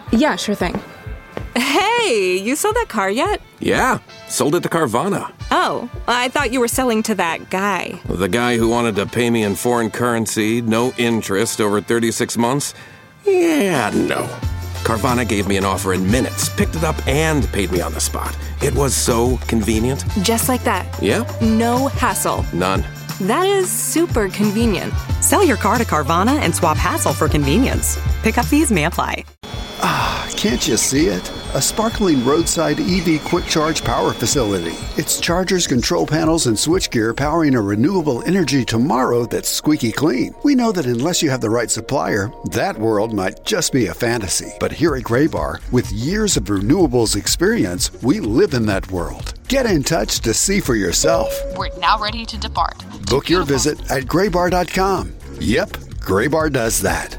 Yeah, sure thing. Hey, you sold that car yet? Yeah, sold it to Carvana. Oh, I thought you were selling to that guy. The guy who wanted to pay me in foreign currency, no interest, over 36 months? Yeah, no. Carvana gave me an offer in minutes, picked it up, and paid me on the spot. It was so convenient. Just like that. Yep. No hassle. None. That is super convenient. Sell your car to Carvana and swap hassle for convenience. Pickup fees may apply. Can't you see it? A sparkling roadside EV quick charge power facility. It's chargers, control panels, and switchgear powering a renewable energy tomorrow that's squeaky clean. We know that unless you have the right supplier, that world might just be a fantasy. But here at Graybar, with years of renewables experience, we live in that world. Get in touch to see for yourself. We're now ready to depart. Book your visit at graybar.com. Yep, Graybar does that.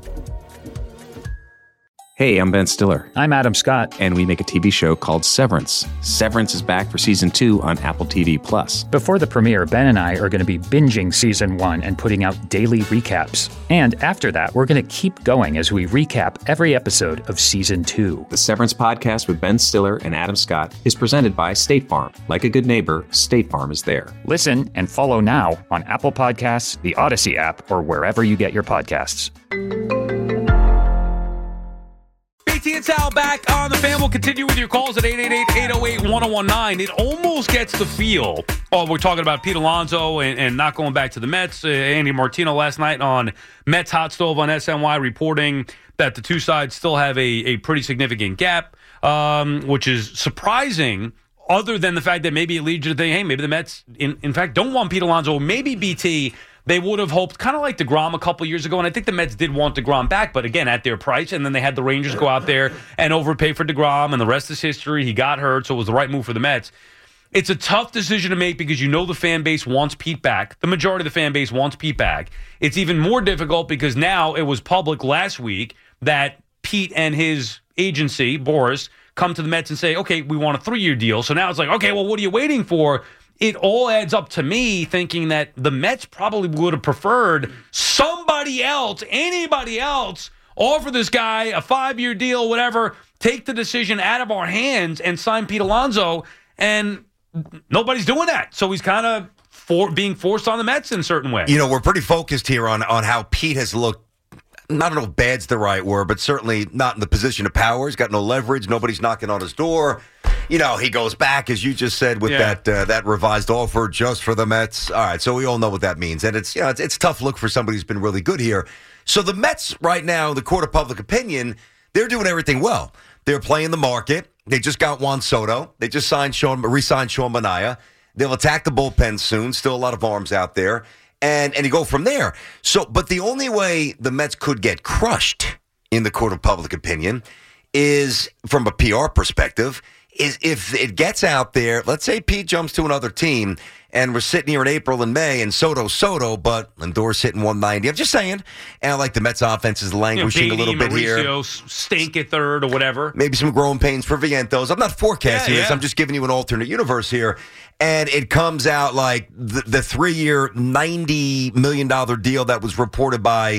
Hey, I'm Ben Stiller. I'm Adam Scott. And we make a TV show called Severance. Severance is back for season 2 on Apple TV+. Before the premiere, Ben and I are going to be binging season 1 and putting out daily recaps. And after that, we're going to keep going as we recap every episode of season 2. The Severance podcast with Ben Stiller and Adam Scott is presented by State Farm. Like a good neighbor, State Farm is there. Listen and follow now on Apple Podcasts, the Odyssey app, or wherever you get your podcasts. BT and Sal back on the Fan. We'll continue with your calls at 888-808-1019. It almost gets the feel. Oh, we're talking about Pete Alonso and not going back to the Mets. Andy Martino last night on Mets Hot Stove on SNY reporting that the two sides still have a pretty significant gap, which is surprising, other than the fact that maybe it leads you to think, hey, maybe the Mets, in fact, don't want Pete Alonso. Maybe BT, they would have hoped, kind of like DeGrom a couple years ago, and I think the Mets did want DeGrom back, but again, at their price, and then they had the Rangers go out there and overpay for DeGrom, and the rest is history. He got hurt, so it was the right move for the Mets. It's a tough decision to make because you know the fan base wants Pete back. The majority of the fan base wants Pete back. It's even more difficult because now it was public last week that Pete and his agency, Boris, come to the Mets and say, okay, we want a 3-year deal. So now it's like, okay, well, what are you waiting for? It all adds up to me thinking that the Mets probably would have preferred somebody else, anybody else, offer this guy a 5-year deal, whatever, take the decision out of our hands and sign Pete Alonso, and nobody's doing that. So he's kind of being forced on the Mets in a certain way. You know, we're pretty focused here on how Pete has looked. I don't know if bad's the right word, but certainly not in the position of power. He's got no leverage. Nobody's knocking on his door. You know, he goes back, as you just said, with that revised offer just for the Mets. All right, so we all know what that means. And it's, you know, it's a tough look for somebody who's been really good here. So the Mets right now, the court of public opinion, they're doing everything well. They're playing the market. They just got Juan Soto. They just re-signed Sean Manaea. They'll attack the bullpen soon. Still a lot of arms out there. And you go from there. So, but the only way the Mets could get crushed in the court of public opinion is, from a PR perspective, is if it gets out there, let's say Pete jumps to another team, and we're sitting here in April and May, and Soto, but Lindor's hitting 190. I'm just saying. And like the Mets offense is languishing a little bit here. Stink at third or whatever. Maybe some growing pains for Vientos. I'm not forecasting this. I'm just giving you an alternate universe here. And it comes out like the 3-year, $90 million deal that was reported by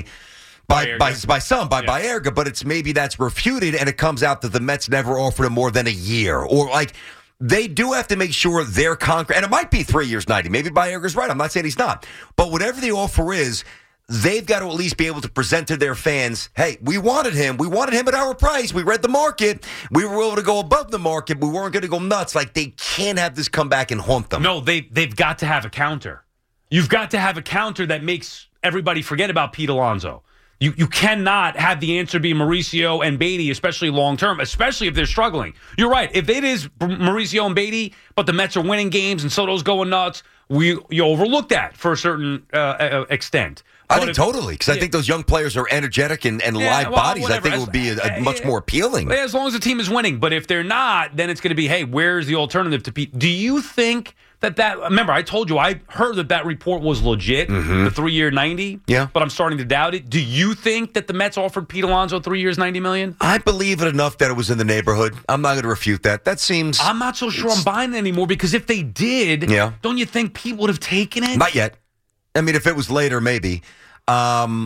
Baerga, but it's maybe that's refuted, and it comes out that the Mets never offered him more than a year. Or like, they do have to make sure they're concrete. And it might be 3 years, 90. Maybe Baerga's right. I'm not saying he's not. But whatever the offer is, they've got to at least be able to present to their fans, hey, we wanted him. We wanted him at our price. We read the market. We were able to go above the market. We weren't going to go nuts. Like, they can't have this come back and haunt them. No, they've got to have a counter. You've got to have a counter that makes everybody forget about Pete Alonso. You cannot have the answer be Mauricio and Beatty, especially long-term, especially if they're struggling. You're right. If it is Mauricio and Beatty, but the Mets are winning games and Soto's going nuts, you overlook that for a certain extent. I think totally, because I think those young players are energetic and live bodies. Whatever. I think it would be a much more appealing. As long as the team is winning. But if they're not, then it's going to be, hey, where's the alternative to Pete? Do you think that remember, I told you, I heard that report was legit, the 3-year 90. Yeah. But I'm starting to doubt it. Do you think that the Mets offered Pete Alonso 3 years, $90 million? I believe it enough that it was in the neighborhood. I'm not going to refute that. That seems... I'm not so sure I'm buying it anymore, because if they did, don't you think Pete would have taken it? Not yet. I mean, if it was later, maybe.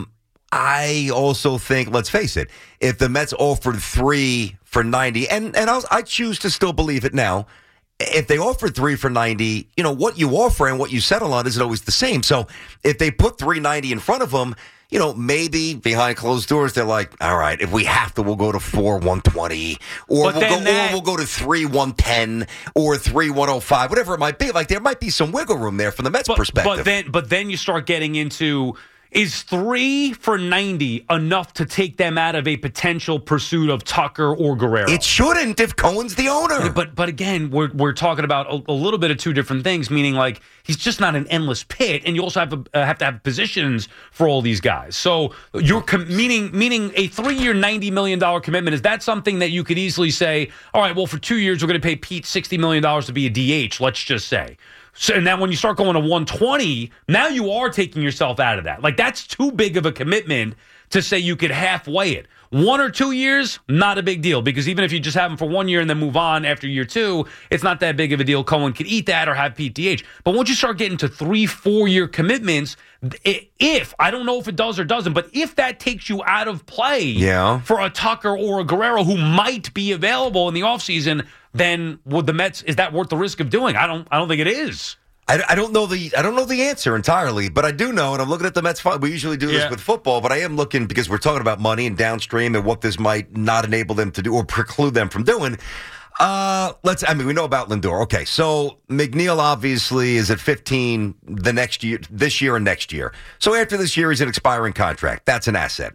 I also think, let's face it, if the Mets offered 3 for $90, and I choose to still believe it now, if they offered 3 for $90, what you offer and what you settle on isn't always the same. So if they put $3.90 in front of them, maybe behind closed doors, they're like, all right, if we have to, we'll go to $4.120, or we'll go to $3.110 or $3.105, whatever it might be. Like, there might be some wiggle room there from the Mets' perspective. But then you start getting into, is 3 for $90 enough to take them out of a potential pursuit of Tucker or Guerrero? It shouldn't if Cohen's the owner. But again, we're talking about a little bit of two different things, meaning like he's just not an endless pit, and you also have to have positions for all these guys. So you're meaning a 3-year, $90 million commitment. Is that something that you could easily say, all right, well, for 2 years, we're going to pay Pete $60 million to be a DH, let's just say. So, and then when you start going to 120, now you are taking yourself out of that. Like, that's too big of a commitment to say you could halfway it. 1 or 2 years, not a big deal, because even if you just have him for 1 year and then move on after year 2, it's not that big of a deal. Cohen could eat that or have Pete DH. But once you start getting to 3-4 year commitments, if, I don't know if it does or doesn't, but if that takes you out of play for a Tucker or a Guerrero who might be available in the offseason, then would the Mets, is that worth the risk of doing? I don't think it is. I don't know the answer entirely, but I do know, and I'm looking at the Mets. We usually do this with football, but I am looking because we're talking about money and downstream and what this might not enable them to do or preclude them from doing. We know about Lindor. Okay, so McNeil obviously is at 15 this year and next year. So after this year, he's an expiring contract. That's an asset.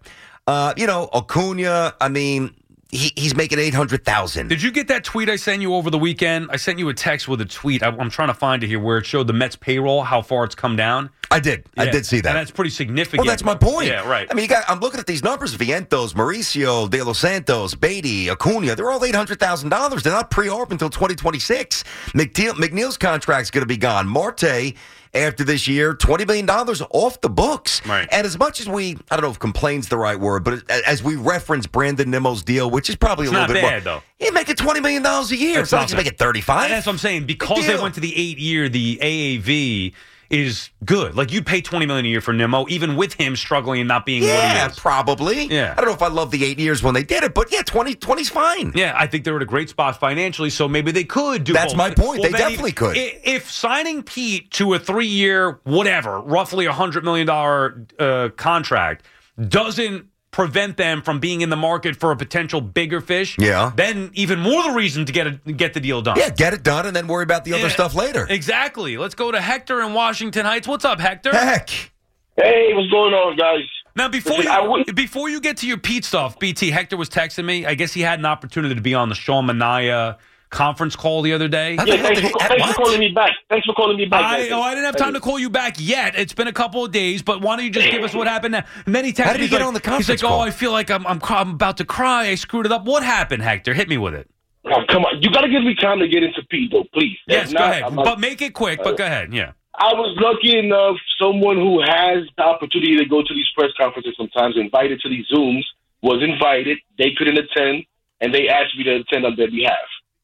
Acuna, he's making $800,000. Did you get that tweet I sent you over the weekend? I sent you a text with a tweet. I'm trying to find it here where it showed the Mets payroll, how far it's come down. I did. Yeah. I did see that. And that's pretty significant. Well, that's my point. Yeah, right. I'm looking at these numbers. Vientos, Mauricio, De Los Santos, Beatty, Acuna. They're all $800,000. They're not pre-arb until 2026. McNeil's contract's going to be gone. Marte, after this year, $20 million off the books. Right. And as much as I don't know if complain's the right word, but as we reference Brandon Nimmo's deal, which is probably a little bit bad, more. Though. He's making $20 million a year. It's not like he's making $35. And that's what I'm saying. Because they went to the 8-year, the AAV is good. Like, you'd pay $20 million a year for Nimmo, even with him struggling and not being what he is. Yeah, probably. Yeah. I don't know if I love the 8 years when they did it, but 20's fine. Yeah, I think they're at a great spot financially, so maybe they could do That's both. my point. Well, they definitely could. If signing Pete to a 3-year, whatever, roughly $100 million contract doesn't prevent them from being in the market for a potential bigger fish, then even more the reason to get the deal done. Yeah, get it done and then worry about the other stuff later. Exactly. Let's go to Hector in Washington Heights. What's up, Hector? Heck. Hey, what's going on, guys? Now, before you get to your Pete stuff, BT, Hector was texting me. I guess he had an opportunity to be on the Sean Manaea conference call the other day. Yeah, thanks for calling me back. Thanks for calling me back. I didn't have time to call you back yet. It's been a couple of days, but why don't you just give us what happened now? And then he texted me. How did he get on the conference call? I feel like I'm about to cry. I screwed it up. What happened, Hector? Hit me with it. Oh, come on. You got to give me time to get into Pete, though, please. Yes, go ahead. But make it quick, but go ahead, yeah. I was lucky enough, someone who has the opportunity to go to these press conferences sometimes, invited to these Zooms, was invited. They couldn't attend, and they asked me to attend on their behalf.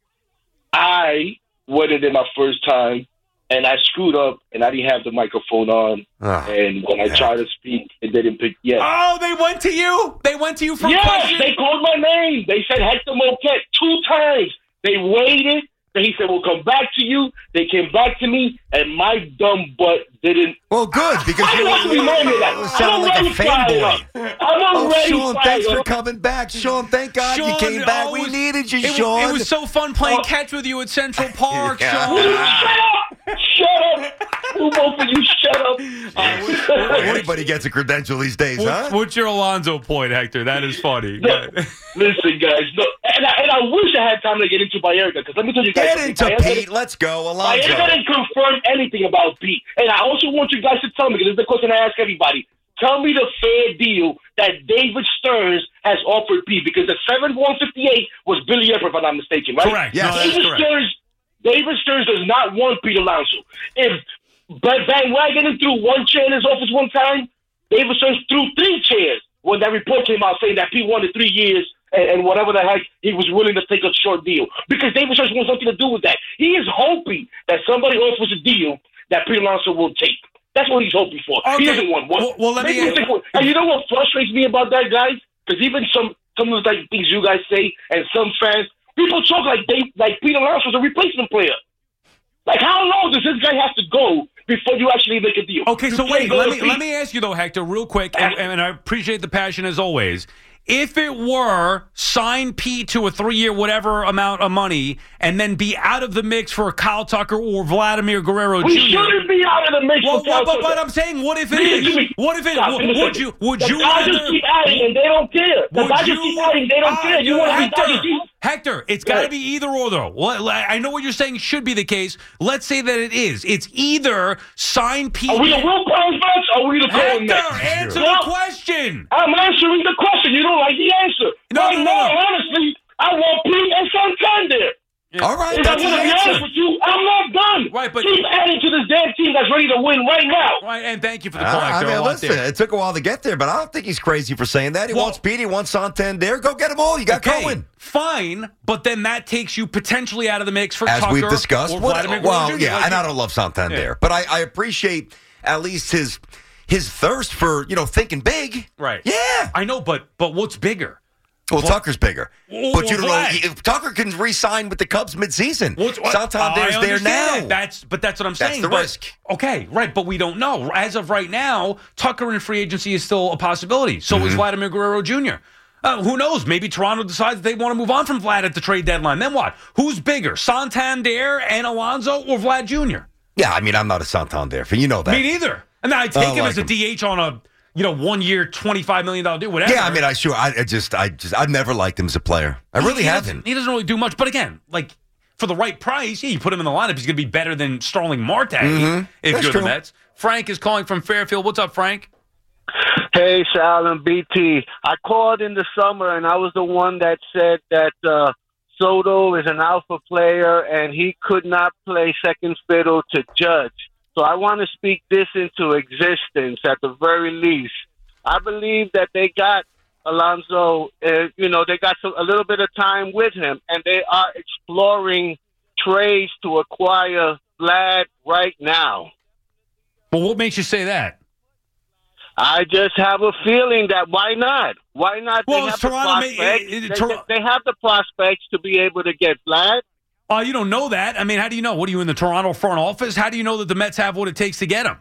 I went in there my first time, and I screwed up, and I didn't have the microphone on. And when I tried to speak, it didn't pick. Yes. Oh, they went to you? They went to you for yes, question? They called my name. They said Hector Moquette 2 times. They waited. Then he said, we'll come back to you. They came back to me, and my dumb butt didn't. Well, good, because you sounded like a fanboy. Sean, thanks for coming back. Sean, thank God you came back. We needed you, Sean. It was so fun playing catch with you at Central Park, Sean. Shut up. Both of you, shut up. Anybody gets a credential these days, huh? What's your Alonzo point, Hector? That is funny. Listen, guys. And I wish I had time to get into Baerga, because let me tell you guys. Get into Pete. Let's go, Alonzo. Baerga didn't confirm anything about Pete. And I also want you guys to tell me, because this is the question I ask everybody. Tell me the fair deal that David Stearns has offered Pete, because the 7-158 was Billy Epper, if I'm not mistaken, right? Correct. Yes. David Stearns does not want Pete Alonso. If Van Wagenen threw one chair in his office one time, David Stearns threw 3 chairs when that report came out saying that Pete wanted 3 years and whatever the heck, he was willing to take a short deal. Because David Stearns wants something to do with that. He is hoping that somebody offers a deal that Pete Alonso will take. That's what he's hoping for. Okay. He doesn't want one. Well, let me. And you know what frustrates me about that, guys? Because even some of the things you guys say, and some fans, people talk like Pete Alonso was a replacement player. Like, how long does this guy have to go before you actually make a deal? Okay, so wait, let me ask you though, Hector, real quick, and I appreciate the passion as always. If it were sign Pete to a 3-year whatever amount of money and then be out of the mix for Kyle Tucker or Vladimir Guerrero Jr. We shouldn't be out of the mix for Kyle Tucker. But I'm saying, what if it is? What if it is? Would you rather... just keep adding and they don't care. The Dodgers keep adding, they don't care. You want to be Dodgers? Hector, it's got to be either or, though. I know what you're saying should be the case. Let's say that it is. It's either sign Pete... Are we the Will Barnes Mets or are we the Cohen Mets? Hector, answer the question. I'm answering the question. You don't like the answer. No. Honestly, I want Pete and Santander. Yeah. All right, if I'm going to be honest with you, I'm not done. Right, but keep adding to this damn team that's ready to win right now. Right, and thank you for the call, Hector. I mean, listen, it took a while to get there, but I don't think he's crazy for saying that. He wants Pete, he wants Santander. Go get them all. You got Cohen. Fine, but then that takes you potentially out of the mix for As Tucker we've discussed. or Vladimir Guerrero Jr. And I don't love Santander, but I appreciate at least his thirst for thinking big. Right. Yeah, I know, but what's bigger? Well, Tucker's bigger. But you don't know if Tucker can re-sign with the Cubs midseason. Santander's there now. That's what I'm saying. That's the risk. Okay, right, but we don't know. As of right now, Tucker in free agency is still a possibility. So is Vladimir Guerrero Jr. Who knows? Maybe Toronto decides they want to move on from Vlad at the trade deadline. Then what? Who's bigger, Santander and Alonso or Vlad Jr.? Yeah, I mean, I'm not a Santander fan. You know that. Me neither. And I take him as a DH on a 1 year, $25 million deal, whatever. Yeah, I mean, I've never liked him as a player. I really haven't. He doesn't really do much. But again, like, for the right price, you put him in the lineup, he's going to be better than Starling Marte if you're the Mets. Frank is calling from Fairfield. What's up, Frank? Hey, Sal and BT. I called in the summer, and I was the one that said that Soto is an alpha player, and he could not play second fiddle to Judge. So I want to speak this into existence at the very least. I believe that they got Alonso, they got a little bit of time with him, and they are exploring trades to acquire Vlad right now. Well, what makes you say that? I just have a feeling that why not? Why not? Well, they have the prospects to be able to get Vlad. You don't know that. I mean, how do you know? What are you in the Toronto front office? How do you know that the Mets have what it takes to get him?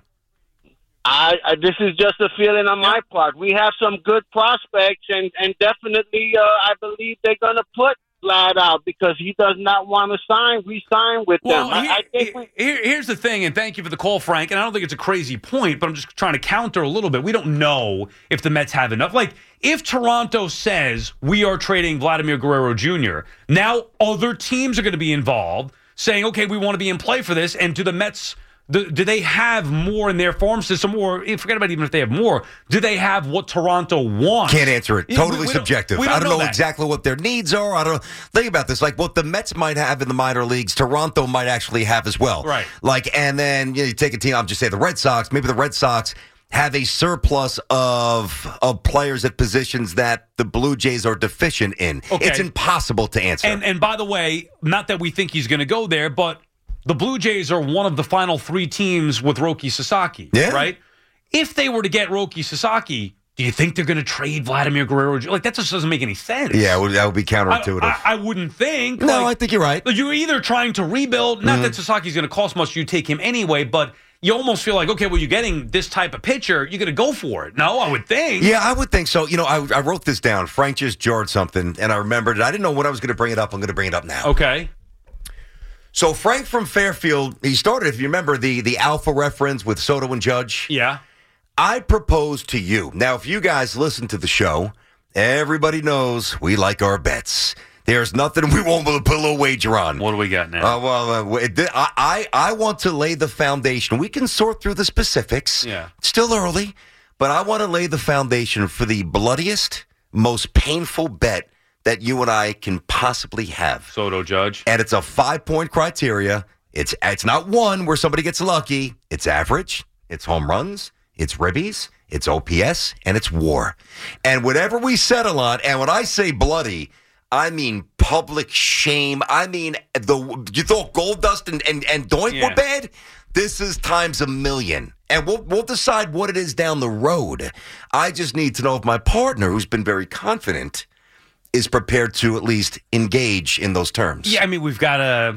This is just a feeling on my part. We have some good prospects, and definitely I believe they're going to put Vlad out because he does not want to re-sign with them. Here's the thing, and thank you for the call, Frank, and I don't think it's a crazy point, but I'm just trying to counter a little bit. We don't know if the Mets have enough. Like, if Toronto says we are trading Vladimir Guerrero Jr., now other teams are going to be involved saying, okay, we want to be in play for this, and do the Mets... Do they have more in their farm system, or forget about even if they have more, do they have what Toronto wants? Can't answer it. Totally subjective. I don't know that. exactly what their needs are. I don't think about this. Like what the Mets might have in the minor leagues, Toronto might actually have as well. Right. Like, and then you take a team, I'll just say the Red Sox, maybe the Red Sox have a surplus of players at positions that the Blue Jays are deficient in. Okay. It's impossible to answer. And by the way, not that we think he's going to go there, but the Blue Jays are one of the final 3 teams with Roki Sasaki, right? If they were to get Roki Sasaki, do you think they're going to trade Vladimir Guerrero? Like, that just doesn't make any sense. Yeah, that would be counterintuitive. I wouldn't think. No, I think you're right. You're either trying to rebuild, not that Sasaki's going to cost much, you take him anyway, but you almost feel like, okay, well, you're getting this type of pitcher, you're going to go for it. No, I would think. Yeah, I would think so. I wrote this down. Frank just jarred something, and I remembered it. I didn't know when I was going to bring it up. I'm going to bring it up now. Okay. So Frank from Fairfield, he started, if you remember, the alpha reference with Soto and Judge. Yeah. I propose to you. Now, if you guys listen to the show, everybody knows we like our bets. There's nothing we won't put a little wager on. What do we got now? I want to lay the foundation. We can sort through the specifics. Yeah. It's still early, but I want to lay the foundation for the bloodiest, most painful bet that you and I can possibly have. Soto Judge. And it's a 5-point criteria. It's not one where somebody gets lucky. It's average. It's home runs. It's ribbies. It's OPS. And it's WAR. And whatever we settle on, and when I say bloody, I mean public shame. I mean, you thought Gold Dust and Doink were bad? This is times a million. And we'll decide what it is down the road. I just need to know if my partner, who's been very confident, is prepared to at least engage in those terms. Yeah, I mean, we've got to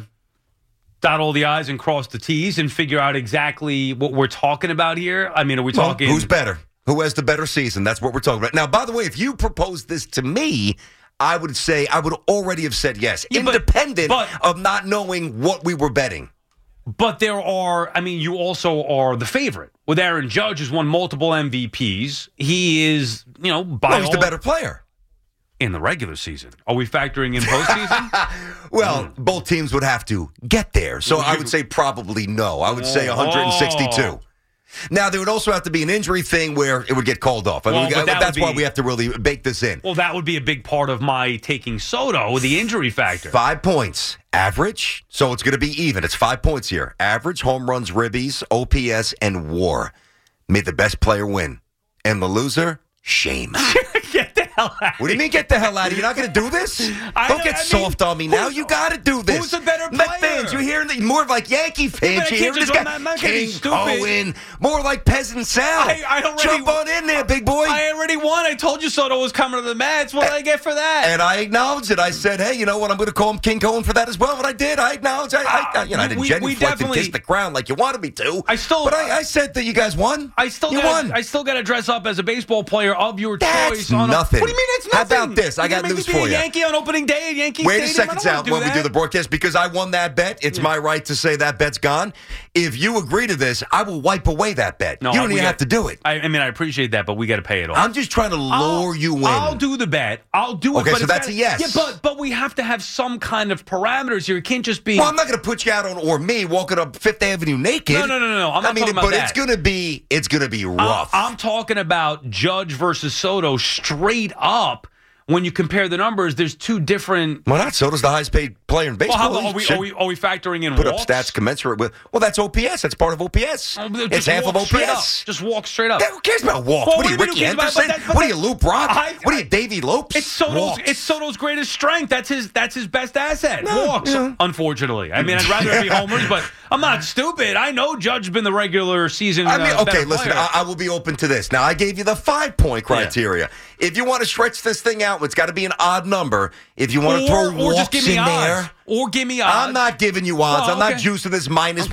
dot all the I's and cross the T's and figure out exactly what we're talking about here. I mean, are we talking... Who's better? Who has the better season? That's what we're talking about. Now, by the way, if you proposed this to me, I would say I would already have said yes, independent of not knowing what we were betting. But there are, I mean, you also are the favorite. With Aaron Judge, who's won multiple MVPs, he is, you know, he's the better player. In the regular season. Are we factoring in postseason? Well, both teams would have to get there. So I would say probably no. I would say 162. Now, there would also have to be an injury thing where it would get called off. I mean, that's why we have to really bake this in. Well, that would be a big part of my taking Soto, the injury factor. 5 points. Average. So it's going to be even. It's 5 points here. Average, home runs, ribbies, OPS, and WAR. May the best player win. And the loser, shame. Get the hell out. What do you mean get the hell out of here? You're not going to do this? Don't get soft on me now. You got to do this. Who's the better player? Met fans, you're hearing more of like Yankee fans. You're hearing this guy, King Cohen. More like Peasant Sal. Jump on in there, big boy. I already won. I told you Soto was coming to the Mets. What did I get for that? And I acknowledged it. I said, hey, you know what? I'm going to call him King Cohen for that as well. But I did. I acknowledged. I didn't genuflect and kiss the ground like you wanted me to. But I said that you guys won. You won. I still got to dress up as a baseball player of your choice. Nothing. What do you mean it's nothing? How about this? I got news for you. Yankee on opening day at Yankee Wait Stadium? a second, Sal, when we do the broadcast, because I won that bet. It's my right to say that bet's gone. If you agree to this, I will wipe away that bet. You don't even have to do it. I mean, I appreciate that, but we got to pay it off. I'm just trying to lure you in. I'll do the bet. I'll do it. Okay, so that's a yes. Yeah, but we have to have some kind of parameters here. It can't just be. Well, I'm not going to put you out on or me walking up Fifth Avenue naked. No. I'm not talking about that. It's going to be rough. I'm talking about Judge versus Soto straight up. When you compare the numbers, there's two different. Why not? Soto's the highest paid player in baseball. Well, are we factoring in put walks? Up stats commensurate with? Well, that's OPS. That's part of OPS. It's half of OPS. Just walk straight up. Yeah, who cares about walks? What are you, Ricky Henderson? What are you, Lou Brock? What are you, Davey Lopes? It's Soto's greatest strength. That's his best asset. Walks. Yeah. Unfortunately, I mean, I'd rather it be homers, but I'm not stupid. I know Judge's been the regular season. Okay, listen. I will be open to this. Now, I gave you the 5-point criteria. Yeah. If you want to stretch this thing out, it's got to be an odd number. If you want to throw walks just give me in odds. there. Or give me odds. I'm not giving you odds. I'm not juicing this minus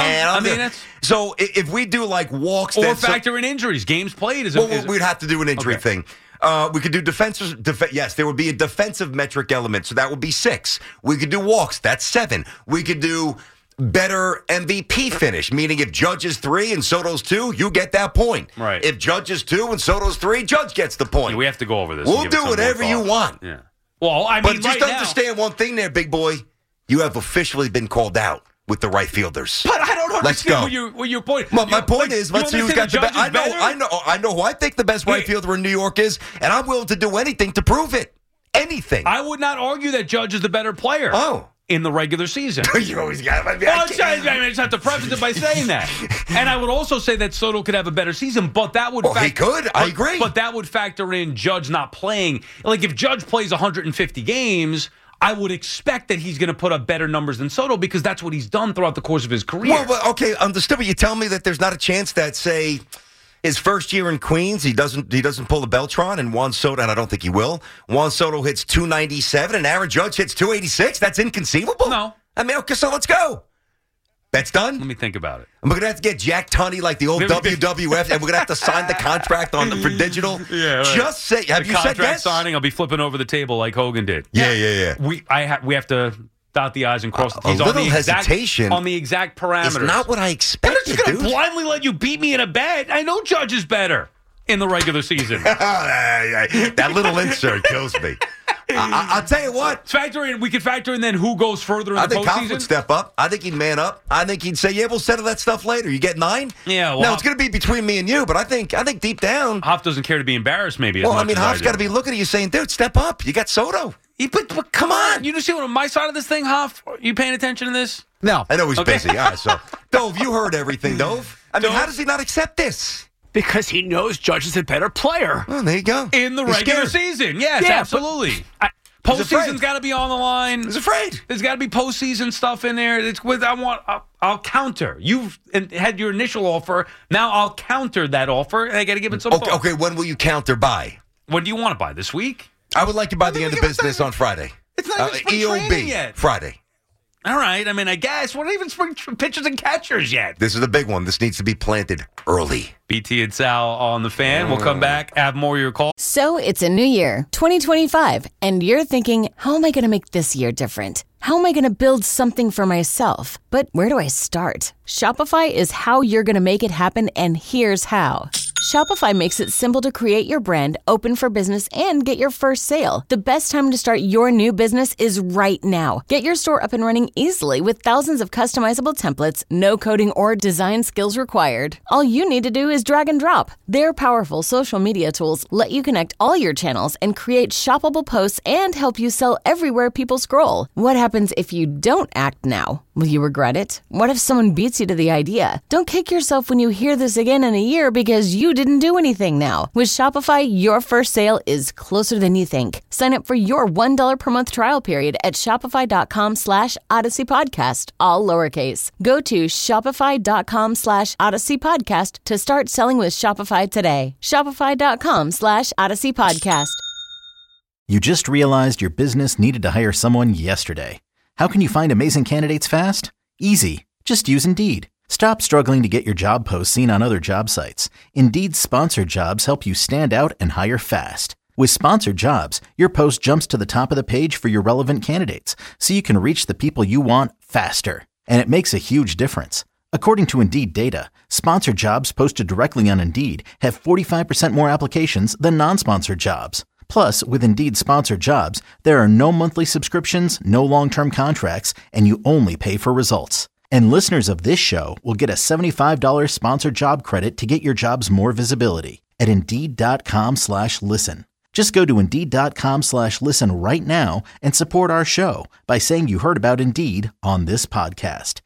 110. So if we do like walks. Or factor in injuries. Games played. We'd have to do an injury thing. We could do defensive. Yes, there would be a defensive metric element. So that would be 6. We could do walks. That's 7. We could do better MVP finish, meaning if Judge is 3 and Soto's 2, you get that point. Right. If Judge is 2 and Soto's 3, Judge gets the point. Yeah, we have to go over this. We'll do whatever you want. Yeah. Well, I mean, but just understand one thing there, big boy. You have officially been called out with the right fielders. But I don't understand what your point. Well, my point is, let's see who's got the best. I know who I think the best right fielder in New York is, and I'm willing to do anything to prove it. Anything. I would not argue that Judge is the better player. Oh. In the regular season. You always got I just have to preface it by saying that. And I would also say that Soto could have a better season, but that would he could. I agree. But that would factor in Judge not playing. Like if Judge plays 150 games, I would expect that he's going to put up better numbers than Soto because that's what he's done throughout the course of his career. Well, okay, understood. But you tell me that there's not a chance that, say, his first year in Queens, he doesn't pull the Beltron, and Juan Soto, and I don't think he will. Juan Soto hits 297, and Aaron Judge hits 286. That's inconceivable. No. I mean, okay, so let's go. Bet's done? Let me think about it. And we're going to have to get Jack Tunney like the old WWF, and we're going to have to sign the contract for digital. Yeah, right. Just say, have you said yes? Signing, I'll be flipping over the table like Hogan did. Yeah. We have to dot the I's and cross the T's. A little hesitation. On the exact parameters. It's not what I expected, I'm just going to blindly let you beat me in a bet. I know Judge is better in the regular season. That little insert kills me. I'll tell you what. We could factor in then who goes further in the postseason. I think Koff would step up. I think he'd man up. I think he'd say, yeah, we'll settle that stuff later. You get 9? Yeah, well. No, it's going to be between me and you, but I think deep down. Hoff doesn't care to be embarrassed maybe. Well, I mean, Hoff's got to be looking at you saying, dude, step up. You got Soto. But come on. You just see on my side of this thing, Hoff? Are you paying attention to this? No. I know he's busy. All right, so. Dove, you heard everything, Dove. I mean, how does he not accept this? Because he knows Judge is a better player. Well, there you go. In the regular season. Yes, absolutely. Postseason's got to be on the line. He's afraid. There's got to be postseason stuff in there. It's with I'll counter. You've had your initial offer. Now I'll counter that offer, and I got to give it some thought. Okay, when will you counter buy? When do you want to buy? This week? I would like to buy the end of business on Friday. It's not even spring training yet. Friday. All right. I mean, I guess. We're not even spring pitchers and catchers yet. This is a big one. This needs to be planted early. BT and Sal on the Fan. We'll come back, have more of your calls. So it's a new year, 2025, and you're thinking, how am I going to make this year different? How am I going to build something for myself? But where do I start? Shopify is how you're going to make it happen, and here's how. Shopify makes it simple to create your brand, open for business, and get your first sale. The best time to start your new business is right now. Get your store up and running easily with thousands of customizable templates, no coding or design skills required. All you need to do is drag and drop. Their powerful social media tools let you connect all your channels and create shoppable posts and help you sell everywhere people scroll. What happens if you don't act now? Will you regret it? What if someone beats you to the idea? Don't kick yourself when you hear this again in a year because you didn't do anything now. With Shopify, your first sale is closer than you think. Sign up for your $1 per month trial period at shopify.com/Odyssey Podcast, all lowercase. Go to shopify.com/Odyssey Podcast to start selling with Shopify today. Shopify.com/Odyssey Podcast. You just realized your business needed to hire someone yesterday. How can you find amazing candidates fast? Easy. Just use Indeed. Stop struggling to get your job posts seen on other job sites. Indeed's sponsored jobs help you stand out and hire fast. With sponsored jobs, your post jumps to the top of the page for your relevant candidates, so you can reach the people you want faster. And it makes a huge difference. According to Indeed data, sponsored jobs posted directly on Indeed have 45% more applications than non-sponsored jobs. Plus, with Indeed sponsored jobs, there are no monthly subscriptions, no long-term contracts, and you only pay for results. And listeners of this show will get a $75 sponsored job credit to get your jobs more visibility at Indeed.com/listen. Just go to Indeed.com/listen right now and support our show by saying you heard about Indeed on this podcast.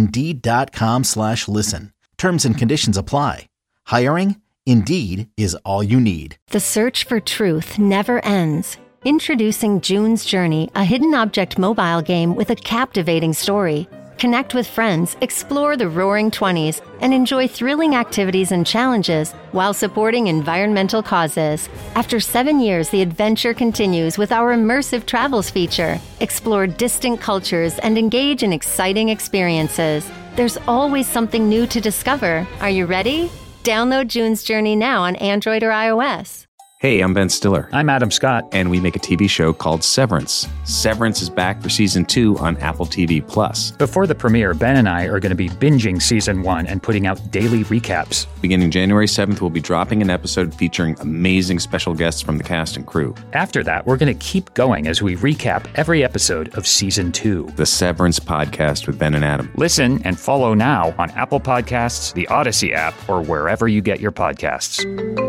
Indeed.com/listen. Terms and conditions apply. Hiring? Indeed is all you need. The search for truth never ends. Introducing June's Journey, a hidden object mobile game with a captivating story. Connect with friends, explore the Roaring 20s, and enjoy thrilling activities and challenges while supporting environmental causes. After 7 years, the adventure continues with our immersive travels feature. Explore distant cultures and engage in exciting experiences. There's always something new to discover. Are you ready? Download June's Journey now on Android or iOS. Hey, I'm Ben Stiller. I'm Adam Scott. And we make a TV show called Severance. Severance is back for season 2 on Apple TV+. Before the premiere, Ben and I are going to be binging season 1 and putting out daily recaps. Beginning January 7th, we'll be dropping an episode featuring amazing special guests from the cast and crew. After that, we're going to keep going as we recap every episode of season 2. The Severance Podcast with Ben and Adam. Listen and follow now on Apple Podcasts, the Odyssey app, or wherever you get your podcasts.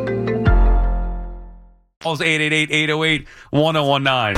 888-808-1019.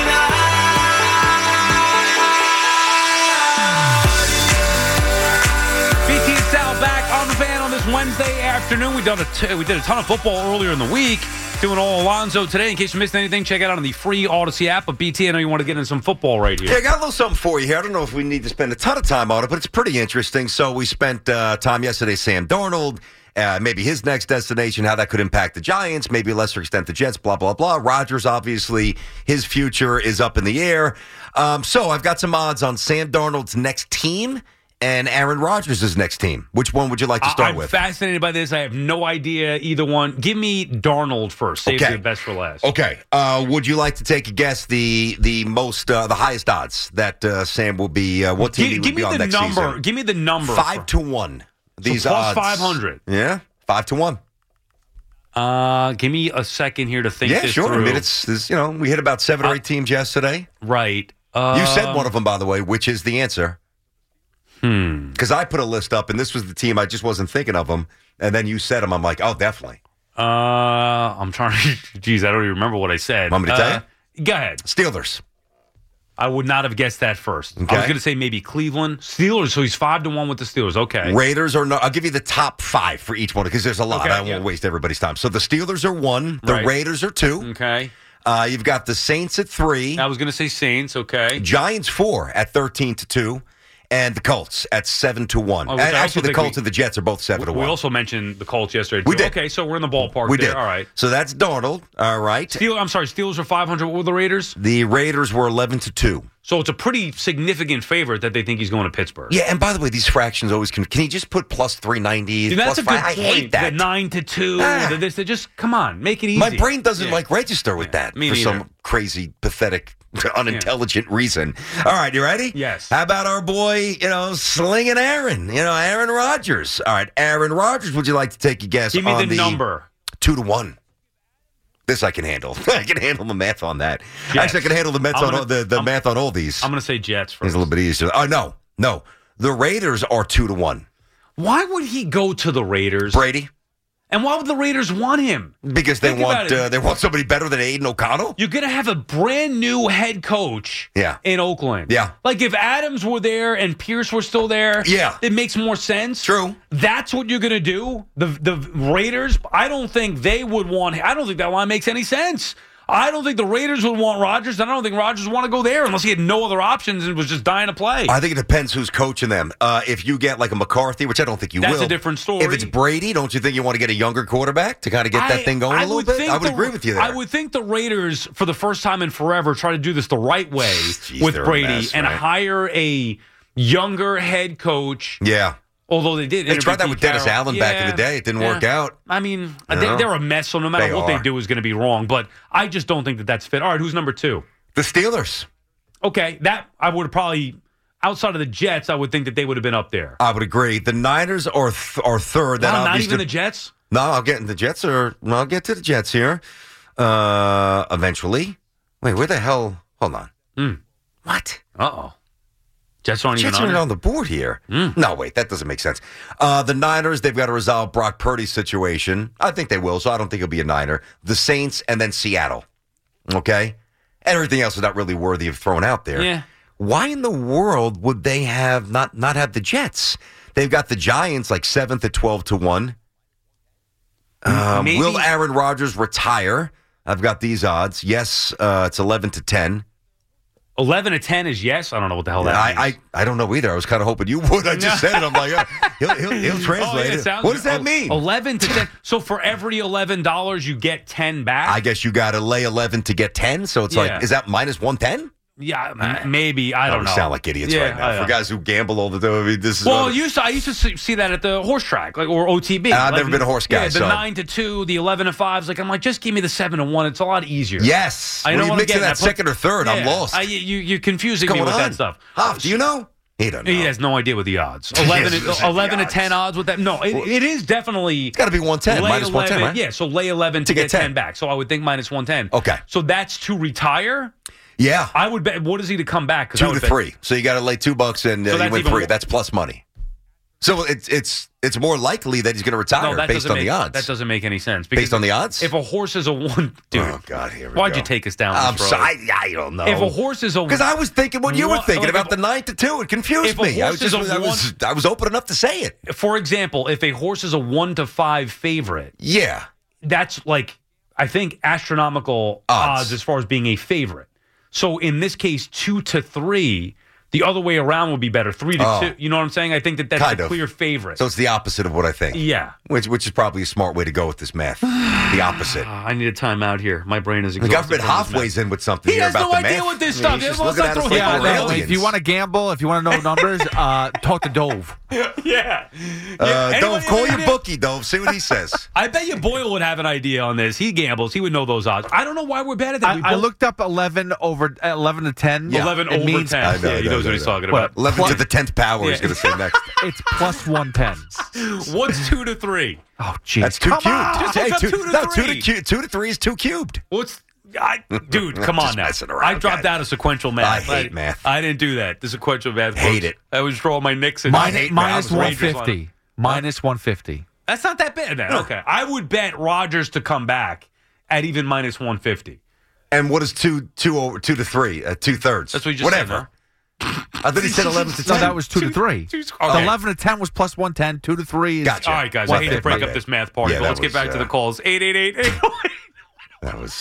BT and Sal back on the Fan on this Wednesday afternoon. We did a ton of football earlier in the week. Doing all Alonzo today. In case you missed anything, check it out on the free Odyssey app. But BT, I know you want to get in some football right here. Yeah, I got a little something for you here. I don't know if we need to spend a ton of time on it, but it's pretty interesting. So we spent time yesterday, Sam Darnold. Maybe his next destination, how that could impact the Giants, maybe a lesser extent the Jets, blah, blah, blah. Rodgers, obviously, his future is up in the air. So I've got some odds on Sam Darnold's next team and Aaron Rodgers' next team. Which one would you like to start with? I'm fascinated by this. I have no idea either one. Give me Darnold first. Save the best for last. Okay. Would you like to take a guess the highest odds that Sam will be, what team he will be on next season? Give me the number. 5-1. These so plus odds. 500. Yeah, 5-1. Give me a second here to think this through. through. I mean, it's we hit about 7 or 8 teams yesterday. Right. You said one of them, by the way, which is the answer. Because I put a list up, and this was the team. I just wasn't thinking of them. And then you said them. I'm like, oh, definitely. I'm trying to... Geez, I don't even remember what I said. Want me to tell you? Go ahead. Steelers. I would not have guessed that first. Okay. I was going to say maybe Cleveland. Steelers, so he's 5-1 with the Steelers. Okay. Raiders are no. I'll give you the top 5 for each one because there's a lot. I won't waste everybody's time. So the Steelers are 1. The Raiders are 2. Okay. You've got the Saints at 3. I was going to say Saints, okay. Giants 4 at 13-2. And the Colts at 7-1. Oh, and actually, the Colts and the Jets are both 7-1. We also mentioned the Colts yesterday, too. We did. Okay, so we're in the ballpark We there. did. All right. So that's Darnold. All right. Steelers are 500. What were the Raiders? The Raiders were 11-2. So it's a pretty significant favorite that they think he's going to Pittsburgh. Yeah, and by the way, these fractions always can he just put plus 390? Dude, that's plus a good 5? I point. hate that. The 9-2. This. Just come on, make it easy. My brain doesn't register with that me for neither. some crazy, pathetic, unintelligent reason. All right, you ready? Yes. How about our boy, slinging Aaron? Aaron Rodgers. All right, Aaron Rodgers. Would you like to take a guess? Give me on the number. 2-1. This I can handle. I can handle the math on that. Jets. Actually, I can handle the math on all these. I'm going to say Jets first. It's a little bit easier. Oh, no. The Raiders are 2-1. Why would he go to the Raiders? Brady. And why would the Raiders want him? Because they want somebody better than Aiden O'Connell. You're going to have a brand new head coach in Oakland. Yeah. Like if Adams were there and Pierce were still there, it makes more sense. True. That's what you're going to do? The Raiders, I don't think they would want – I don't think that line makes any sense. I don't think the Raiders would want Rodgers, and I don't think Rodgers would want to go there unless he had no other options and was just dying to play. I think it depends who's coaching them. If you get like a McCarthy, which I don't think you will. That's a different story. If it's Brady, don't you think you want to get a younger quarterback to kind of get that thing going a little bit? I would agree with you there. I would think the Raiders, for the first time in forever, try to do this the right way with they're a Brady mess, and right? hire a younger head coach. Yeah. Although they did. They tried that with Dennis Allen back in the day. It didn't work out. I mean, they're a mess, so no matter what they do is going to be wrong. But I just don't think that that's fit. All right, who's number 2? The Steelers. Okay, that I would probably, outside of the Jets, I would think that they would have been up there. I would agree. The Niners are third. Not even the Jets? No, I'll get to the Jets here eventually. Wait, where the hell? Hold on. What? Uh-oh. Jets aren't even on the board here. No, wait, that doesn't make sense. The Niners, they've got to resolve Brock Purdy's situation. I think they will, so I don't think it'll be a Niner. The Saints, and then Seattle. Okay? Everything else is not really worthy of throwing out there. Yeah. Why in the world would they have not have the Jets? They've got the Giants like 7th at 12-1. Will Aaron Rodgers retire? I've got these odds. Yes, it's 11-10. 11-10 is yes. I don't know what the hell that means. I don't know either. I was kind of hoping you would. I just said it. I'm like, he'll translate it. What does that mean? 11-10. So for every $11, you get 10 back? I guess you got to lay 11 to get 10. So it's like, is that minus 110? Yeah, maybe. I don't know. We sound like idiots right now. For guys who gamble all the time. I mean, this is. Well, I used to see that at the horse track, or OTB. I've never been a horse guy. Yeah, the 9-2, the 11-5s. I'm like, just give me the 7-1. It's a lot easier. Yes. I know you mix in that second or third, I'm lost. You're confusing me with that stuff. Hoff, do you know? He doesn't know. He has no idea what the odds. 11 to 10 odds with that. No, it is definitely. It's got to be 110, minus 110, right? Yeah, so lay 11 to get 10 back. So I would think minus 110. Okay. So that's to retire? Yeah. I would bet. What is he to come back? 2 to 3. So you got to lay $2 and you win 3. That's plus money. So it's more likely that he's going to retire based on the odds. That doesn't make any sense. Based on the odds? If a horse is a 1, dude. Oh, God, here we go. Why'd you take us down this road? I'm sorry. I don't know. If a horse is a 1. Because I was thinking what you were thinking about the 9-2. It confused me. I was open enough to say it. For example, if a horse is a 1-5 favorite. Yeah. That's like, I think, astronomical odds as far as being a favorite. So in this case, 2 to 3, the other way around would be better. 3 to 2. You know what I'm saying? I think that's a clear favorite. So it's the opposite of what I think. Yeah. Which is probably a smart way to go with this math. The opposite. I need a timeout here. My brain is exhausted. The government halfway's in with something here about the math. He has no idea what this stuff is. If you want to gamble, if you want to know numbers, talk to Dove. Yeah. Dove, call your bookie, Dove. See what he says. I bet you Boyle would have an idea on this. He gambles. He would know those odds. I don't know why we're bad at that. I looked up 11 to 10. Yeah. 11 over 10. Yeah, he knows what he's talking about. 11 to the 10th power, he's going to say next. It's plus 110. What's 2 to 3? Oh, jeez. That's 2 cubed. Just look up 2 to 3. 2 to 3 is 2 cubed. Dude, come on now. I dropped out of sequential math. I hate math. I didn't do that. The sequential math. Hate it. I was drawing my Knicks. And minus 150. Minus 150. That's not that bad. No. Okay. I would bet Rodgers to come back at even minus 150. And what is 2 to 3? 2/3. That's what you just Whatever. said, huh? I thought he said 11 to 10. No, that was 2 to 3. Okay. 11 to 10 was plus 110. 2 to 3 is. Gotcha. All right, guys. I hate to break up this math party, but let's get back to the calls. 888-808. That was.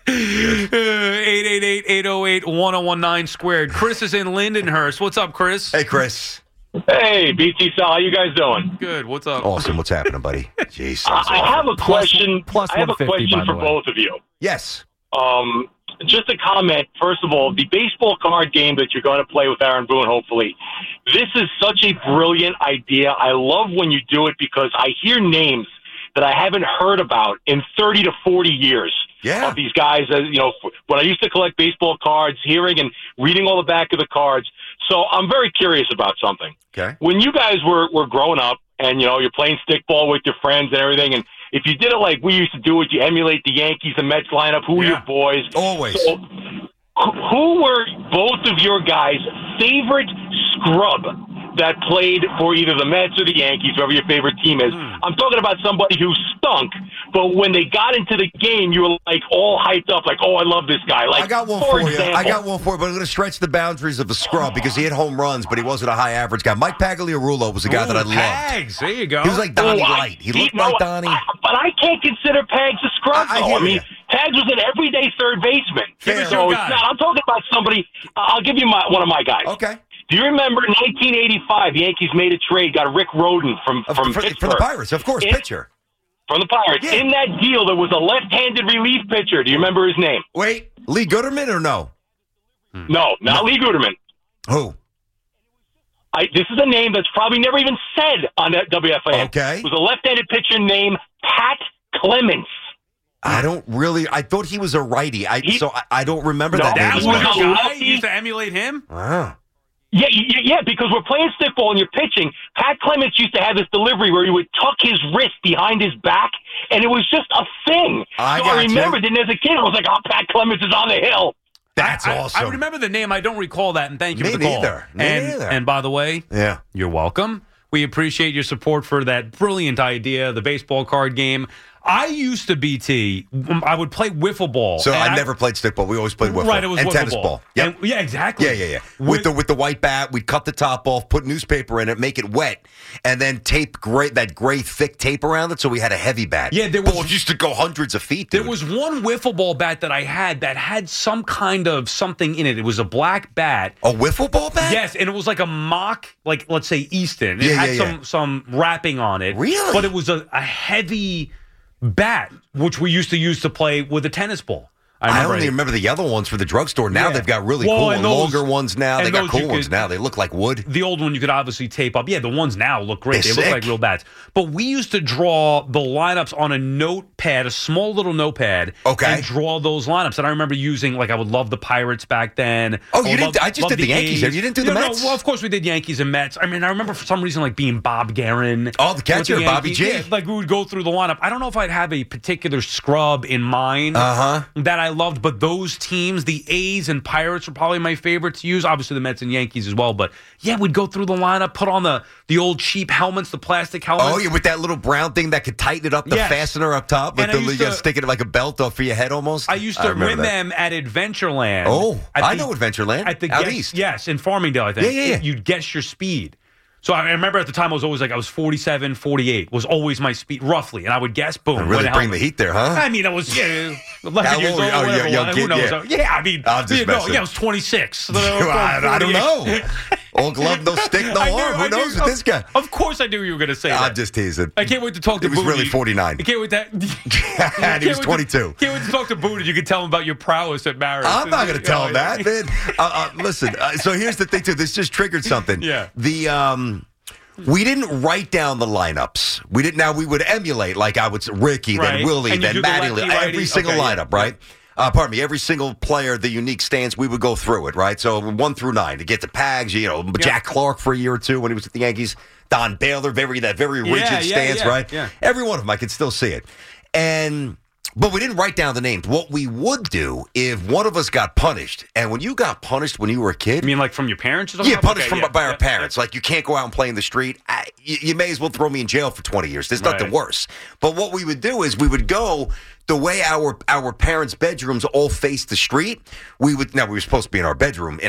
888-808-1019 squared. Chris is in Lindenhurst. What's up, Chris? Hey, Chris. Hey, BT Sal, how you guys doing? Good. What's up? Awesome. What's happening, buddy? Jeez. I have a question. I have a question for both of you. Yes. Just a comment. First of all, the baseball card game that you're going to play with Aaron Boone, hopefully, this is such a brilliant idea. I love when you do it because I hear names that I haven't heard about in 30 to 40 years. Yeah. Of these guys, when I used to collect baseball cards, hearing and reading all the back of the cards. So I'm very curious about something. Okay. When you guys were growing up and, you're playing stickball with your friends and everything, and if you did it like we used to do it, you emulate the Yankees and Mets lineup, who were your boys? Always. So, who were both of your guys' favorite scrub that played for either the Mets or the Yankees, whoever your favorite team is? I'm talking about somebody who stunk, but when they got into the game, you were like all hyped up, like, oh, I love this guy. Like, I got one for you. I got one for you, but I'm going to stretch the boundaries of the scrub because he hit home runs, but he wasn't a high average guy. Mike Pagliarulo was a guy that I loved. Pags, there you go. He was like Donnie Light. He looked like Donnie. But I can't consider Pags a scrub, though. I mean, Pags was an everyday third baseman. So it's not, I'm talking about somebody. I'll give you one of my guys. Okay. Do you remember in 1985, the Yankees made a trade, got Rick Rhoden from Pittsburgh. From the Pirates, of course, pitcher. From the Pirates. Yeah. In that deal, there was a left-handed relief pitcher. Do you remember his name? Wait, Lee Gooderman or no? No, not Lee Gooderman. Who? This is a name that's probably never even said on WFAN. Okay. It was a left-handed pitcher named Pat Clements. I don't really. I thought he was a righty. So I don't remember that name. That was a guy? You used to emulate him? Wow. Yeah, because we're playing stickball and you're pitching. Pat Clements used to have this delivery where he would tuck his wrist behind his back, and it was just a thing. I remembered it as a kid. I was like, oh, Pat Clements is on the hill. That's awesome. I remember the name. I don't recall that, and thank you for the call. Me neither. And by the way, you're welcome. We appreciate your support for that brilliant idea, the baseball card game. I used to, BT, I would play wiffle ball. So I never played stickball. We always played wiffle. Right, it was and wiffle tennis ball. Yep. Yeah, exactly. Yeah. With the white bat, we'd cut the top off, put newspaper in it, make it wet, and then tape that gray thick tape around it so we had a heavy bat. Yeah, there was. Balls used to go hundreds of feet, dude. There was one wiffle ball bat that I had that had some kind of something in it. It was a black bat. A wiffle ball bat? Yes, and it was like a mock, like, let's say, Easton. It had some wrapping on it. Really? But it was a heavy bat, which we used to use to play with a tennis ball. I only remember the yellow ones for the drugstore. Now they've got really cool longer ones now. They got cool ones now. They look like wood. The old one you could obviously tape up. Yeah, the ones now look great. They look like real bats. But we used to draw the lineups on a notepad, a small little notepad, and draw those lineups. And I remember using, like, I would love the Pirates back then. Oh, you didn't? I just did the Yankees. You didn't do the Mets? No, well, of course we did Yankees and Mets. I mean, I remember for some reason, like, being Bob Guerin. Oh, the catcher, Bobby G. Yeah, like, we would go through the lineup. I don't know if I'd have a particular scrub in mind that I loved, but those teams, the A's and Pirates were probably my favorite to use. Obviously the Mets and Yankees as well. But yeah, we'd go through the lineup, put on the old cheap helmets, the plastic helmets. Oh, yeah, with that little brown thing that could tighten it up, the fastener up top, with you got to stick it like a belt off for your head almost. I used to win them at Adventureland. Oh, I know Adventureland. Out east. Yes, in Farmingdale, I think. Yeah. You'd guess your speed. So I remember at the time I was always like, I was 47, 48 was always my speed, roughly. And I would guess, boom. Really bring the heat there, huh? I mean, I was 11 years old. Who knows? Yeah, I mean, I'm just I was 26. I don't know. Old glove, no stick, no arm. Who knows with this guy? Of course I knew you were going to say that. I'm just teasing. I can't wait to talk to Booty. He was really 49. I can't wait to... And he was 22. Can't wait to talk to Booty. You can tell him about your prowess at Maris. I'm not going to tell him that, man. Listen, so here's the thing, too. This just triggered something. Yeah. We didn't write down the lineups. We didn't. Now we would emulate, like I would say, Ricky, then Willie, then Matty, every single lineup, right? Pardon me, every single player, the unique stance, we would go through it, right? So 1 through 9 to get to Pags, Jack Clark for a year or two when he was at the Yankees, Don Baylor, that very rigid stance, right? Yeah. Every one of them, I could still see it. But we didn't write down the names. What we would do if one of us got punished, and when you got punished when you were a kid... You mean like from your parents? Yeah, punished by our parents. Like, you can't go out and play in the street. You may as well throw me in jail for 20 years. There's nothing worse. But what we would do is we would go... The way our parents' bedrooms all faced the street, we were supposed to be in our bedroom,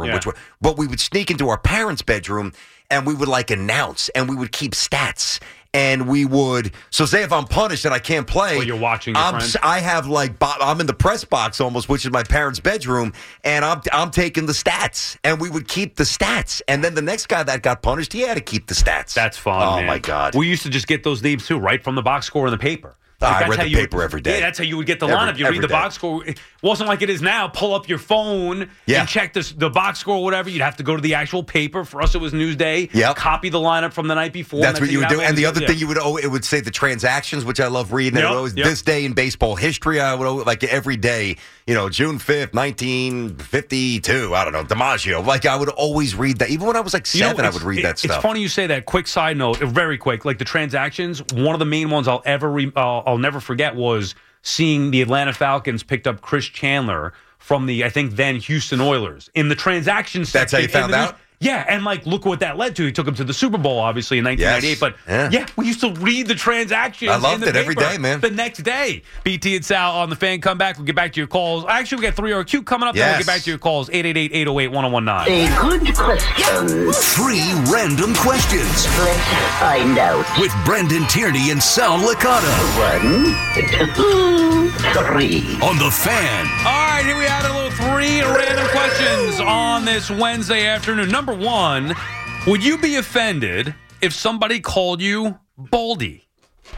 but we would sneak into our parents' bedroom, and we would, like, announce, and we would keep stats. and we would. So say if I'm punished and I can't play, Well, you're watching your friends? I have I'm in the press box almost, which is my parents' bedroom, and I'm taking the stats, and we would keep the stats, and then the next guy that got punished, he had to keep the stats. That's fun. Oh man. my God! We used to just get those names too, right from the box score in the paper. I read the paper every day. Yeah, that's how you would get the lineup. You read the box score. It wasn't like it is now. Pull up your phone and check the box score or whatever. You'd have to go to the actual paper. For us, it was Newsday. Yep. Copy the lineup from the night before. That's what you would do. And the other other thing it would say the transactions, which I love reading. Yep. It always, this day in baseball history, I would always, like every day, June 5th, 1952. I don't know, DiMaggio. Like I would always read that. Even when I was like 7, I would read that stuff. It's funny you say that. Quick side note, very quick. Like the transactions, one of the main ones I'll never forget was seeing the Atlanta Falcons picked up Chris Chandler from the, I think then Houston Oilers in the transactions. That's how you found out? Yeah, and look what that led to. He took him to the Super Bowl, obviously, in 1998. Yes. But we used to read the transactions. I loved in the it every paper day, man. The next day, BT and Sal on the Fan comeback. We'll get back to your calls. Actually, we got 3RQ coming up. Then we'll get back to your calls. 888-808-1019. A good question. 3 random questions. Let's find out. With Brendan Tierney and Sal Licata. 1, 2, 3. On the Fan. All right, here we have a little 3 random questions on this Wednesday afternoon. Number 1, would you be offended if somebody called you Baldy?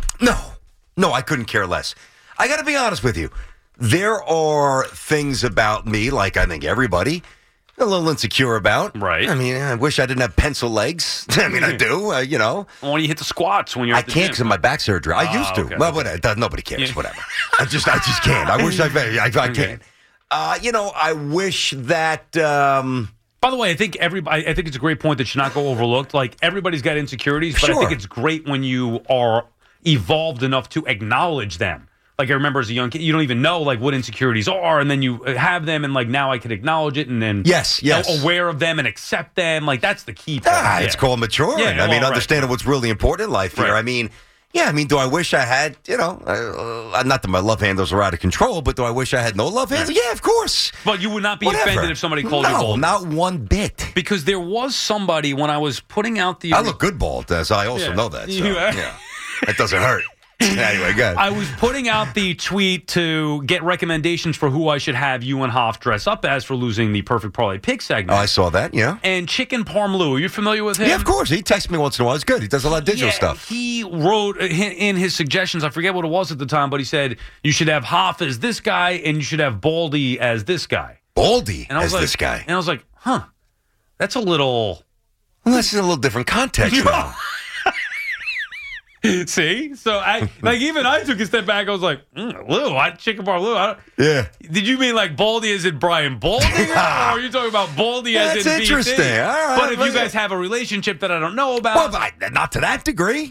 No, I couldn't care less. I got to be honest with you. There are things about me, like I think everybody, a little insecure about. Right. I mean, I wish I didn't have pencil legs. I mean, I do, Why do you hit the squats when you're I at the can't gym? because of my back surgery. I used to. Okay. Well, whatever. Nobody cares. Whatever. I just can't. I wish I can't. I wish that. By the way, I think it's a great point that should not go overlooked. Like everybody's got insecurities, but I think it's great when you are evolved enough to acknowledge them. Like I remember as a young kid, you don't even know what insecurities are, and then you have them, and now I can acknowledge it, and then yes, aware of them and accept them. Like that's the key point. It's called maturing. Yeah, understanding what's really important in life here. Right. Do I wish I had, not that my love handles are out of control, but do I wish I had no love handles? Yeah, of course. But you would not be offended if somebody called you bald? No, not one bit. Because there was somebody when I was putting out the... I look good bald, so I also know that. So, that doesn't hurt. Anyway, go ahead. I was putting out the tweet to get recommendations for who I should have you and Hoff dress up as for losing the Perfect Parlay Pick segment. Oh, I saw that, yeah. And Chicken Parm Lou, are you familiar with him? Yeah, of course. He texts me once in a while. It's good. He does a lot of digital stuff. He wrote in his suggestions, I forget what it was at the time, but he said you should have Hoff as this guy and you should have Baldy as this guy. Baldy as this guy? And I was like, that's a little... Well, that's in a little different context now. See? So, even I took a step back. I was like, Lou, Chicken Bar Lou. Yeah. Did you mean like Baldy as in Brian Baldinger? Or are you talking about Baldy as in That's interesting. BT? All right, but if you guys have a relationship that I don't know about. Well, not to that degree.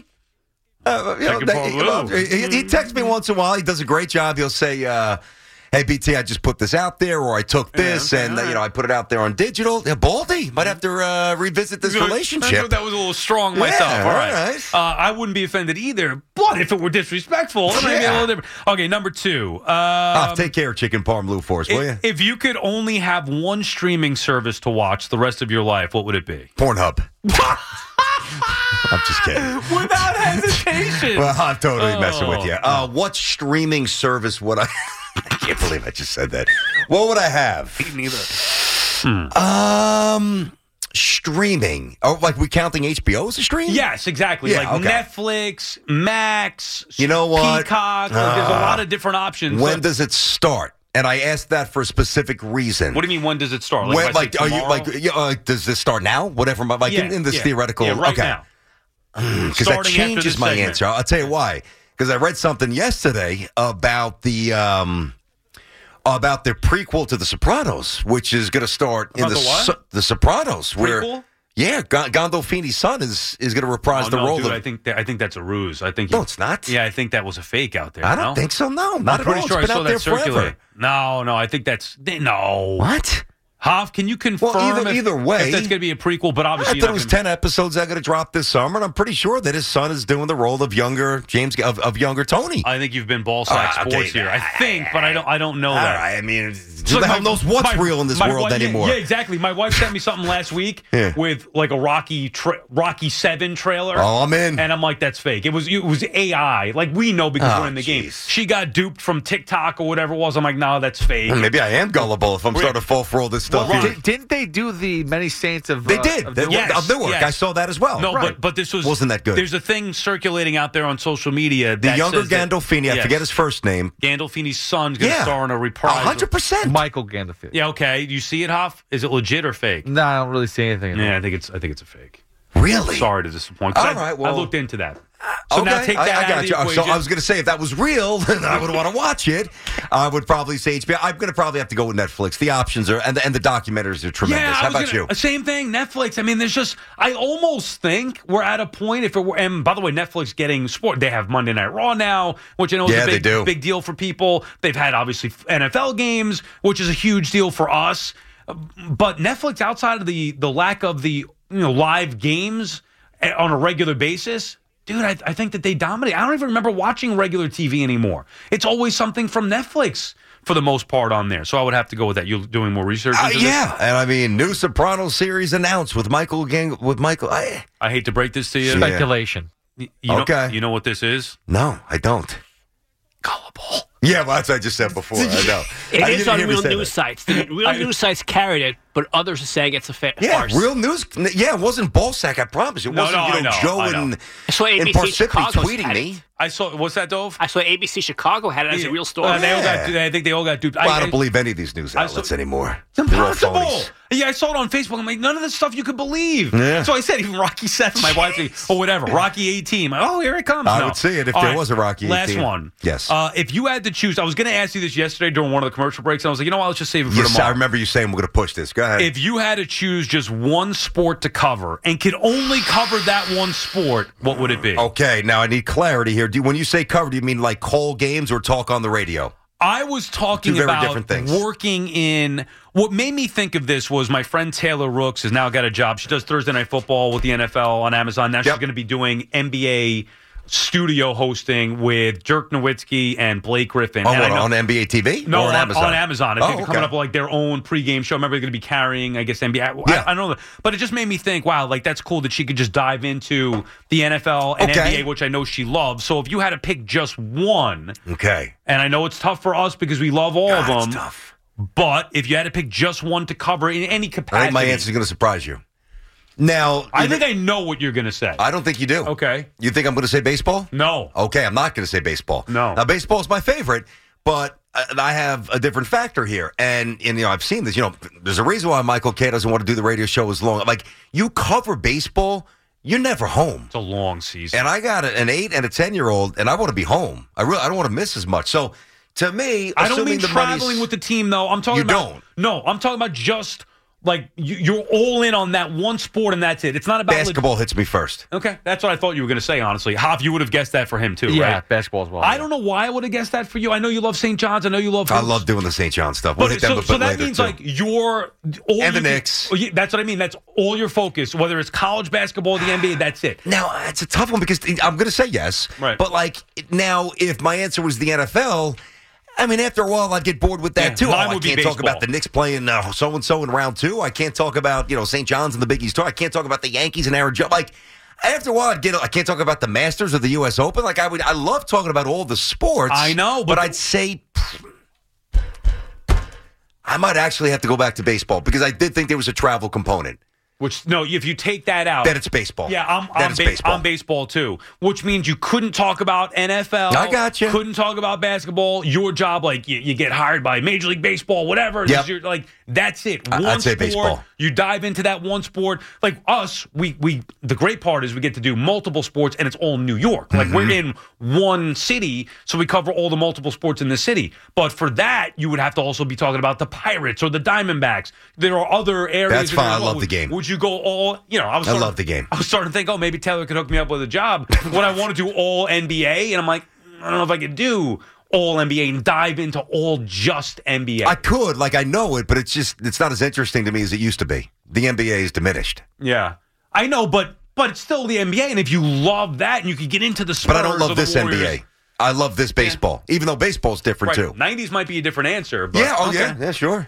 He texts me once in a while. He does a great job. He'll say, hey, BT, I just put this out there, or I took this, I put it out there on digital. Yeah, Baldy, might have to revisit this relationship. That was a little strong myself. Yeah, all right. I wouldn't be offended either, but if it were disrespectful, it might be a little different. Okay, number 2. Take care of Chicken Parm Lou for us, will you? If you could only have one streaming service to watch the rest of your life, what would it be? Pornhub. I'm just kidding. Without hesitation. Well, I'm totally messing with you. What streaming service would I... I can't believe I just said that. What would I have? Me neither. Streaming. Oh, like we counting HBO as a stream? Yes, exactly. Yeah, like Netflix, Max, you know what? Peacock. There's a lot of different options. When does it start? And I asked that for a specific reason. What do you mean? When does it start? Does this start now? Whatever. In this theoretical. Yeah, right now. Because that changes my answer. I'll tell you why. Because I read something yesterday about their prequel to The Sopranos, which is going to start in the Sopranos. Prequel? Gandolfini's son is going to reprise the role. Dude, I think that's a ruse. No, it's not. Yeah, I think that was a fake out there. I don't think so. No, not at all. Sure it's been out there forever. No, I think that's no. What? Hoff, can you confirm either way, if that's going to be a prequel? But obviously, I thought it was 10 episodes that are going to drop this summer, and I'm pretty sure that his son is doing the role of younger younger Tony. I think you've been ballsack sports here. I think, but I don't know that. I mean, who the hell knows what's real in this world anymore? Yeah, exactly. My wife sent me something last week with like a Rocky 7 trailer. Oh, I'm in. And I'm like, that's fake. It was AI. Like, we know because we're in the game. She got duped from TikTok or whatever it was. I'm like, no, that's fake. Maybe I am gullible if I'm starting to fall for all this stuff. Well, didn't they do the Many Saints of? They did. Of Newark. Yes. I saw that as well. No, but this wasn't that good. There's a thing circulating out there on social media. The younger Gandolfini, I forget his first name. Gandolfini's son's going to star in a reprise. 100%. Michael Gandolfini. Yeah, okay. Do you see it, Hoff? Is it legit or fake? No, I don't really see anything. Yeah, I think it's a fake. Really? Sorry to disappoint. All right, well, I looked into that. So now take that I got out of you. the So equation. I was going to say, if that was real, then I would want to watch it. I would probably say HBO. I'm going to probably have to go with Netflix. The options are, and the documentaries are tremendous. Yeah, How about you? Same thing, Netflix. I mean, there's just, I almost think we're at a point, if it were, and by the way, Netflix getting sport, they have Monday Night Raw now, which I know is a big deal for people. They've had, obviously, NFL games, which is a huge deal for us. But Netflix, outside of the lack of the live games on a regular basis, dude, I think that they dominate. I don't even remember watching regular TV anymore. It's always something from Netflix for the most part on there. So I would have to go with that. You're doing more research into Yeah, this? and I mean, new Sopranos series announced with Michael. I hate to break this to you. Speculation. You know what this is? No, I don't. Gullible. Yeah, well, that's what I just said before. I know. It is on real news sites. The real news sites carried it, but others are saying it's a farce. Real news. Yeah, it wasn't Ballsack, I promise. It wasn't, Joe in Parsippany tweeting me. I saw, what's that, Dove? I saw ABC Chicago had it as a real story. I think they all got duped. Well, I don't believe any of these news outlets anymore. It's impossible. Yeah, I saw it on Facebook. I'm like, none of this stuff you could believe. Yeah. So I said, even Rocky 7, my wife, or whatever, Rocky 18. Oh, here it comes. I would see it if there was a Rocky 18. Last one. Yes. If you had to choose, I was going to ask you this yesterday during one of the commercial breaks, and I was like, you know what, let's just save it for Yes, tomorrow. I remember you saying we're going to push this. Go ahead. If you had to choose just one sport to cover and could only cover that one sport, what would it be? Okay, now I need clarity here. When you say cover, do you mean like call games or talk on the radio? I was talking about working in. What made me think of this was my friend Taylor Rooks has now got a job. She does Thursday Night Football with the NFL on Amazon. Now she's going to be doing NBA studio hosting with Dirk Nowitzki and Blake Griffin. Oh, on NBA TV? No, or on Amazon? On Amazon. I think they're coming up with like their own pregame show. Remember, they're going to be carrying, I guess, NBA. I don't know. But it just made me think, wow, like that's cool that she could just dive into the NFL and NBA, which I know she loves. So if you had to pick just one. Okay. And I know it's tough for us because we love all of them. It's tough. But if you had to pick just one to cover in any capacity. I think my answer is going to surprise you. Now, I think I know what you're going to say. I don't think you do. Okay. You think I'm going to say baseball? No. Okay, I'm not going to say baseball. No. Now, baseball is my favorite, but I have a different factor here. And I've seen this. There's a reason why Michael Kay doesn't want to do the radio show as long. Like, you cover baseball, you're never home. It's a long season. And I got an 8 and a 10-year-old, and I want to be home. I don't want to miss as much. So, to me, I don't mean the traveling with the team, though. I'm talking about. Don't. No, I'm talking about just. Like, you're all in on that one sport, and that's it. It's not about... Basketball hits me first. Okay, that's what I thought you were going to say, honestly. Hoff, you would have guessed that for him, too, right? Yeah, basketball as well. I don't know why I would have guessed that for you. I know you love St. John's. I know you love... I love doing the St. John's stuff. We'll hit them so that later, means, too. like, you're... And the Knicks. That's what I mean. That's all your focus. Whether it's college basketball or the NBA, that's it. Now, it's a tough one because I'm going to say yes. Right. But, like, now, if my answer was the NFL... I mean, after a while, I'd get bored with that, too. I can't talk about the Knicks playing so-and-so in round 2. I can't talk about, St. John's and the Big East tour. I can't talk about the Yankees and Aaron Judge. Like, after a while, I can't talk about the Masters or the U.S. Open. Like, I love talking about all the sports. I know. But I'd say I might actually have to go back to baseball because I did think there was a travel component. If you take that out... Then it's baseball. Yeah, I'm baseball, too. Which means you couldn't talk about NFL. I got you. Couldn't talk about basketball. Your job, like, you get hired by Major League Baseball, whatever. Yep. That's it. I'd say baseball. You dive into that one sport. Like us, the great part is we get to do multiple sports, and it's all New York. Like, we're in one city, so we cover all the multiple sports in the city. But for that, you would have to also be talking about the Pirates or the Diamondbacks. There are other areas. That's fine. I love the game. Would you go all, I love the game. I was starting to think, maybe Taylor could hook me up with a job when I want to do all NBA. And I'm like, I don't know if I could do all NBA and dive into all just NBA. I could, like I know it, but it's not as interesting to me as it used to be. The NBA is diminished. Yeah, I know, but it's still the NBA, and if you love that, and you could get into the Spurs, but I don't love this Warriors, NBA. I love this baseball, even though baseball's different too. 90s might be a different answer. But, yeah, yeah, sure.